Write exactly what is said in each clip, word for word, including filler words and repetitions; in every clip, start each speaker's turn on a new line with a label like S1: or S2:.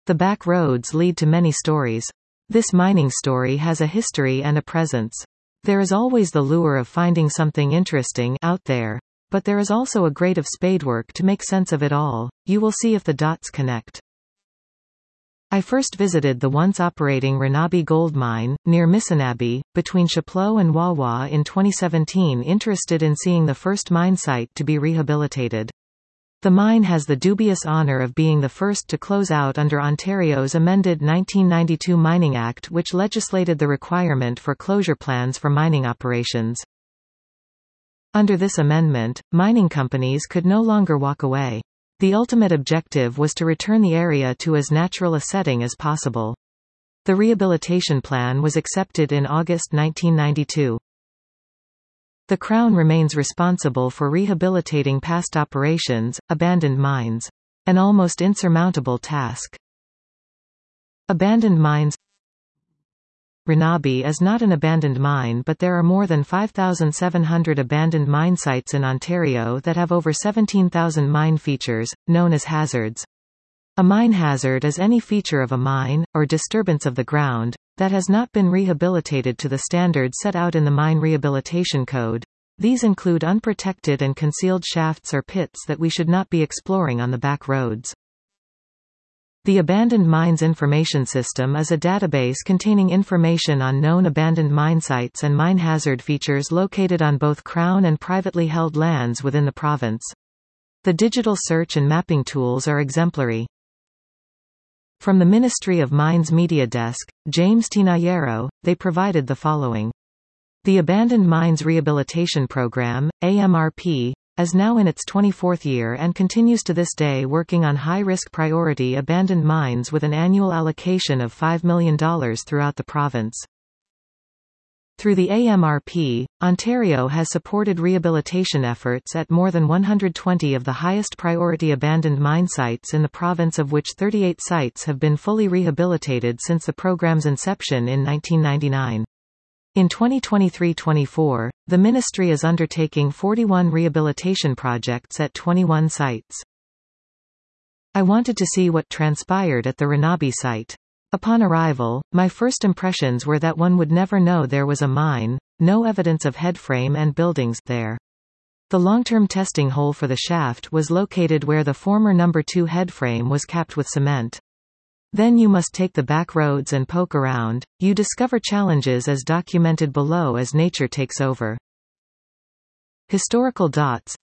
S1: The back roads lead to many stories. This mining story has a history and a presence. There is always the lure of finding something interesting out there, but there is also a grade of spadework to make sense of it all. You will see if the dots connect. I first visited the once operating Ranabi gold mine, near Missinabbi, between Chapleau and Wawa in twenty seventeen, interested in seeing the first mine site to be rehabilitated. The mine has the dubious honor of being the first to close out under Ontario's amended nineteen ninety-two Mining Act, which legislated the requirement for closure plans for mining operations. Under this amendment, mining companies could no longer walk away. The ultimate objective was to return the area to as natural a setting as possible. The rehabilitation plan was accepted in August nineteen ninety-two. The Crown remains responsible for rehabilitating past operations, abandoned mines. An almost insurmountable task. Abandoned mines. Ranabi is not an abandoned mine, but there are more than five thousand seven hundred abandoned mine sites in Ontario that have over seventeen thousand mine features, known as hazards. A mine hazard is any feature of a mine, or disturbance of the ground, that has not been rehabilitated to the standards set out in the Mine Rehabilitation Code. These include unprotected and concealed shafts or pits that we should not be exploring on the back roads. The Abandoned Mines Information System is a database containing information on known abandoned mine sites and mine hazard features located on both Crown and privately held lands within the province. The digital search and mapping tools are exemplary. From the Ministry of Mines Media Desk, James Tinayero, they provided the following. The Abandoned Mines Rehabilitation Program, A M R P, is now in its twenty-fourth year and continues to this day working on high-risk priority abandoned mines with an annual allocation of five million dollars throughout the province. Through the A M R P, Ontario has supported rehabilitation efforts at more than one hundred twenty of the highest priority abandoned mine sites in the province, of which thirty-eight sites have been fully rehabilitated since the program's inception in nineteen ninety-nine. In twenty twenty-three twenty-four, the ministry is undertaking forty-one rehabilitation projects at twenty-one sites. I wanted to see what transpired at the Ranabi site. Upon arrival, my first impressions were that one would never know there was a mine, no evidence of headframe and buildings there. The long-term testing hole for the shaft was located where the former number two headframe was capped with cement. Then you must take the back roads and poke around. You discover challenges as documented below as nature takes over. Historical dots.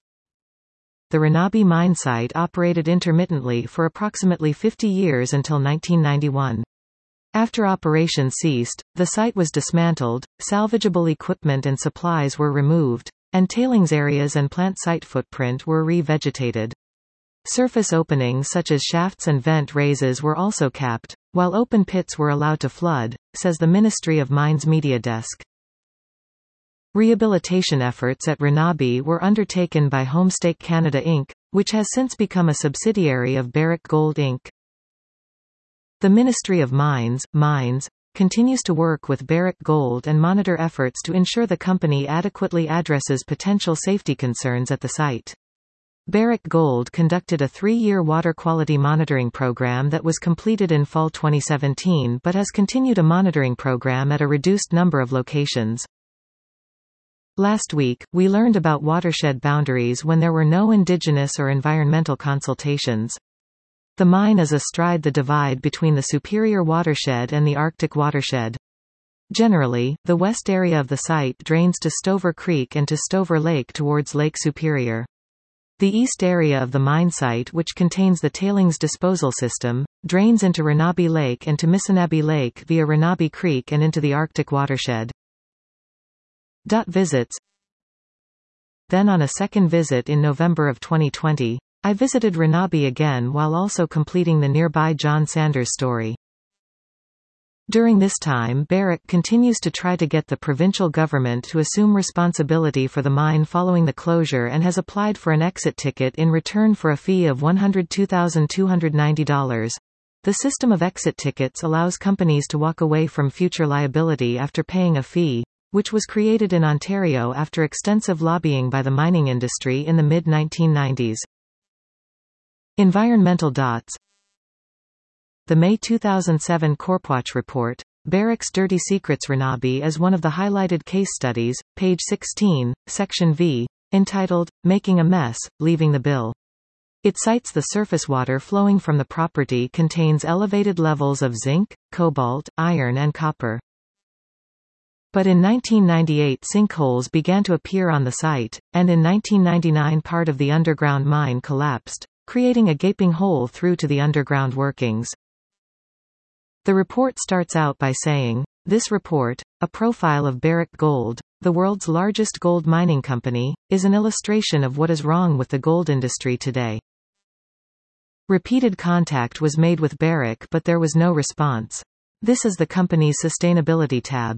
S1: The Ranabi mine site operated intermittently for approximately fifty years until nineteen ninety-one. After operation ceased, the site was dismantled, salvageable equipment and supplies were removed, and tailings areas and plant site footprint were re-vegetated. Surface openings such as shafts and vent raises were also capped, while open pits were allowed to flood, says the Ministry of Mines Media Desk. Rehabilitation efforts at Ranabi were undertaken by Homestake Canada Incorporated, which has since become a subsidiary of Barrick Gold Incorporated. The Ministry of Mines, Mines, continues to work with Barrick Gold and monitor efforts to ensure the company adequately addresses potential safety concerns at the site. Barrick Gold conducted a three-year water quality monitoring program that was completed in fall twenty seventeen but has continued a monitoring program at a reduced number of locations. Last week, we learned about watershed boundaries when there were no Indigenous or environmental consultations. The mine is astride the divide between the Superior watershed and the Arctic watershed. Generally, the west area of the site drains to Stover Creek and to Stover Lake towards Lake Superior. The east area of the mine site, which contains the tailings disposal system, drains into Ranabi Lake and to Missinabbi Lake via Ranabi Creek and into the Arctic watershed. Visits. Then on a second visit in November of twenty twenty, I visited Ranabi again while also completing the nearby John Sanders story. During this time, Barrick continues to try to get the provincial government to assume responsibility for the mine following the closure and has applied for an exit ticket in return for a fee of one hundred two thousand two hundred ninety dollars. The system of exit tickets allows companies to walk away from future liability after paying a fee, which was created in Ontario after extensive lobbying by the mining industry in the mid nineteen nineties. Environmental dots. the May two thousand seven Corpwatch report, Barrick's Dirty Secrets. Ranabi is one of the highlighted case studies, page sixteen, section V, entitled, Making a Mess, Leaving the Bill. It cites the surface water flowing from the property contains elevated levels of zinc, cobalt, iron and copper. But in nineteen ninety-eight sinkholes began to appear on the site, and in nineteen ninety-nine part of the underground mine collapsed, creating a gaping hole through to the underground workings. The report starts out by saying, this report, a profile of Barrick Gold, the world's largest gold mining company, is an illustration of what is wrong with the gold industry today. Repeated contact was made with Barrick but there was no response. This is the company's sustainability tab.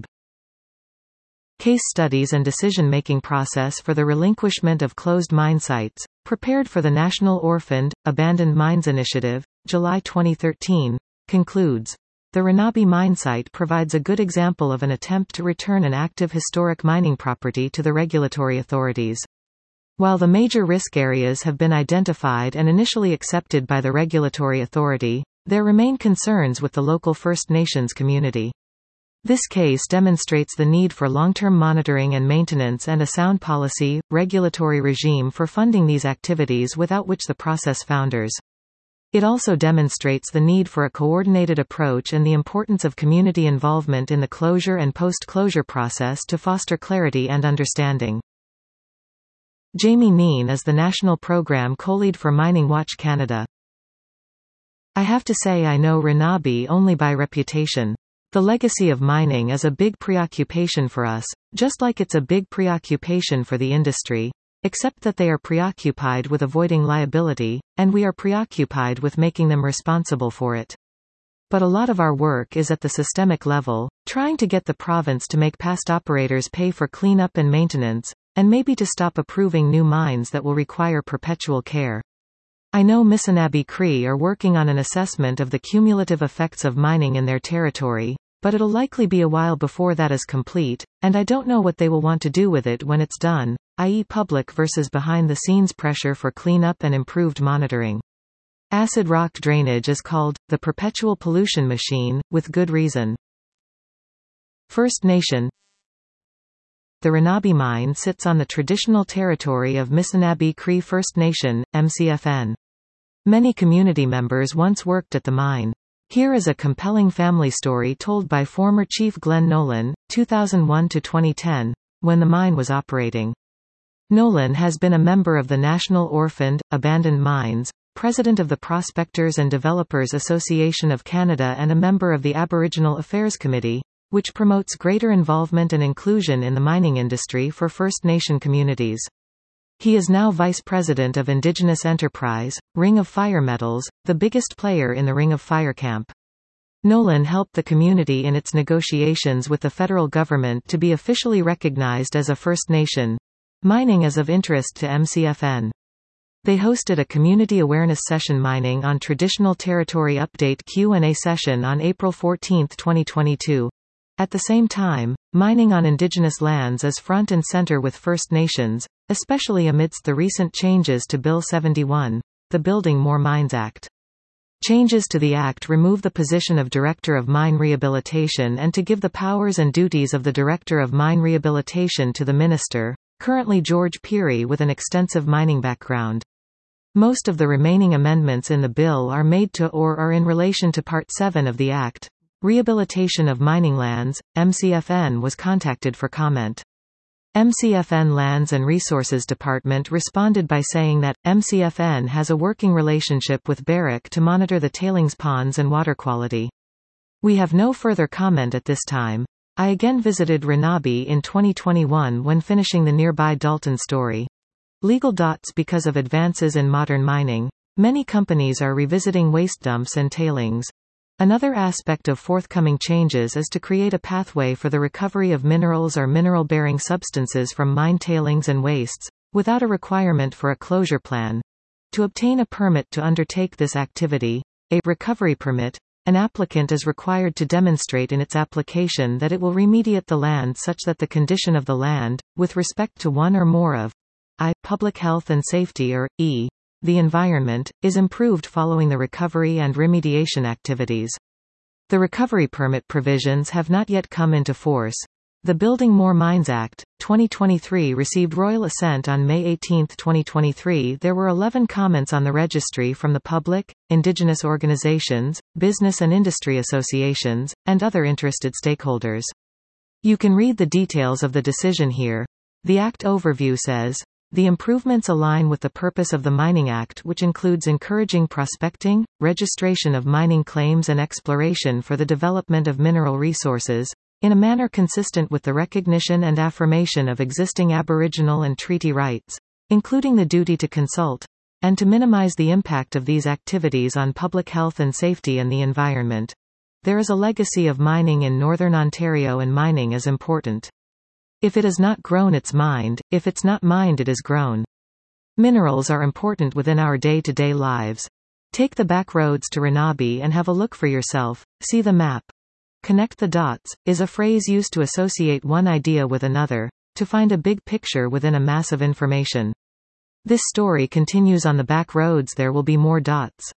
S1: Case studies and decision-making process for the relinquishment of closed mine sites, prepared for the National Orphaned, Abandoned Mines Initiative, July twenty thirteen, concludes. The Ranabi mine site provides a good example of an attempt to return an active historic mining property to the regulatory authorities. While the major risk areas have been identified and initially accepted by the regulatory authority, there remain concerns with the local First Nations community. This case demonstrates the need for long-term monitoring and maintenance and a sound policy, regulatory regime for funding these activities without which the process founders. It also demonstrates the need for a coordinated approach and the importance of community involvement in the closure and post-closure process to foster clarity and understanding. Jamie Neen is the National Program Co-Lead for Mining Watch Canada. I have to say I know Ranabi only by reputation. The legacy of mining is a big preoccupation for us, just like it's a big preoccupation for the industry, except that they are preoccupied with avoiding liability, and we are preoccupied with making them responsible for it. But a lot of our work is at the systemic level, trying to get the province to make past operators pay for cleanup and maintenance, and maybe to stop approving new mines that will require perpetual care. I know Missinaba Cree are working on an assessment of the cumulative effects of mining in their territory, but it'll likely be a while before that is complete, and I don't know what they will want to do with it when it's done, that is public versus behind-the-scenes pressure for cleanup and improved monitoring. Acid rock drainage is called the perpetual pollution machine, with good reason. First Nation. The Ranabi mine sits on the traditional territory of Missinaba Cree First Nation, M C F N. Many community members once worked at the mine. Here is a compelling family story told by former Chief Glenn Nolan, two thousand one to twenty ten, when the mine was operating. Nolan has been a member of the National Orphaned, Abandoned Mines, President of the Prospectors and Developers Association of Canada and a member of the Aboriginal Affairs Committee, which promotes greater involvement and inclusion in the mining industry for First Nation communities. He is now Vice President of Indigenous Enterprise, Ring of Fire Metals, the biggest player in the Ring of Fire camp. Nolan helped the community in its negotiations with the federal government to be officially recognized as a First Nation. Mining is of interest to M C F N. They hosted a community awareness session Mining on Traditional Territory Update Q and A session on April fourteenth twenty twenty-two. At the same time, mining on Indigenous lands is front and center with First Nations, especially amidst the recent changes to Bill seventy-one, the Building More Mines Act. Changes to the Act remove the position of Director of Mine Rehabilitation and to give the powers and duties of the Director of Mine Rehabilitation to the Minister, currently George Peary with an extensive mining background. Most of the remaining amendments in the bill are made to or are in relation to Part seven of the Act. Rehabilitation of mining lands. M C F N was contacted for comment. M C F N Lands and Resources Department responded by saying that, M C F N has a working relationship with Barrick to monitor the tailings ponds and water quality. We have no further comment at this time. I again visited Ranabi in twenty twenty-one when finishing the nearby Dalton story. Legal dots. Because of advances in modern mining, many companies are revisiting waste dumps and tailings. Another aspect of forthcoming changes is to create a pathway for the recovery of minerals or mineral-bearing substances from mine tailings and wastes, without a requirement for a closure plan. To obtain a permit to undertake this activity, a recovery permit, an applicant is required to demonstrate in its application that it will remediate the land such that the condition of the land, with respect to one or more of I. Public health and safety or, E. the environment, is improved following the recovery and remediation activities. The recovery permit provisions have not yet come into force. The Building More Mines Act, twenty twenty-three received royal assent on May eighteenth twenty twenty-three. There were eleven comments on the registry from the public, indigenous organizations, business and industry associations, and other interested stakeholders. You can read the details of the decision here. The Act overview says, the improvements align with the purpose of the Mining Act, which includes encouraging prospecting, registration of mining claims and exploration for the development of mineral resources, in a manner consistent with the recognition and affirmation of existing Aboriginal and treaty rights, including the duty to consult, and to minimize the impact of these activities on public health and safety and the environment. There is a legacy of mining in Northern Ontario, and mining is important. If it is not grown, it's mined; if it's not mined, it is grown. Minerals are important within our day-to-day lives. Take the back roads to Ranabe and have a look for yourself. See the map. Connect the dots, is a phrase used to associate one idea with another, to find a big picture within a mass of information. This story continues on the back roads. There will be more dots.